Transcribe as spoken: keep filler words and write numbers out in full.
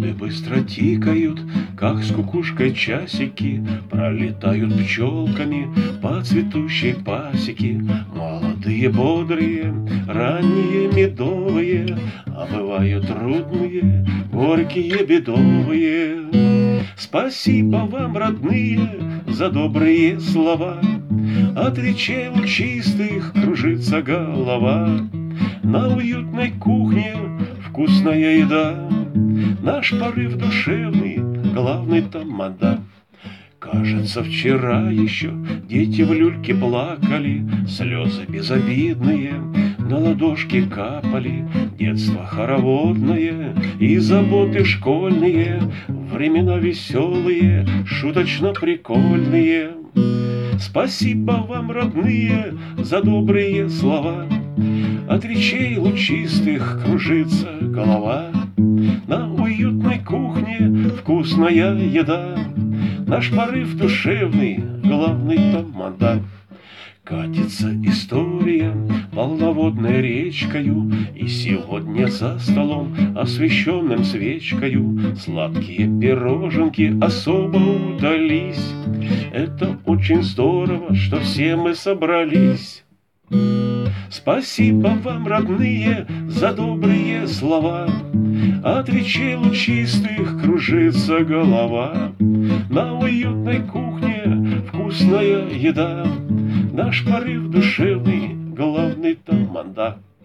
Годы быстро тикают, как с кукушкой часики, пролетают пчелками по цветущей пасеке. Молодые, бодрые, ранние, медовые, а бывают трудные, горькие, бедовые. Спасибо вам, родные, за добрые слова. От речей лучистых кружится голова. На уютной кухне вкусная еда, наш порыв душевный, главный тамада. Кажется, вчера еще дети в люльке плакали, слезы безобидные на ладошки капали. Детство хороводное и заботы школьные, времена веселые, шуточно-прикольные. Спасибо вам, родные, за добрые слова. От речей лучистых кружится голова. На уютной кухне вкусная еда, наш порыв душевный, главный тамада. Катится история полноводной речкою, и сегодня за столом, освещенным свечкою, сладкие пироженки особо удались. Это очень здорово, что все мы собрались. Спасибо вам, родные, за добрые слова. От речей лучистых кружится голова. На уютной кухне вкусная еда, наш порыв душевный, главный тамада.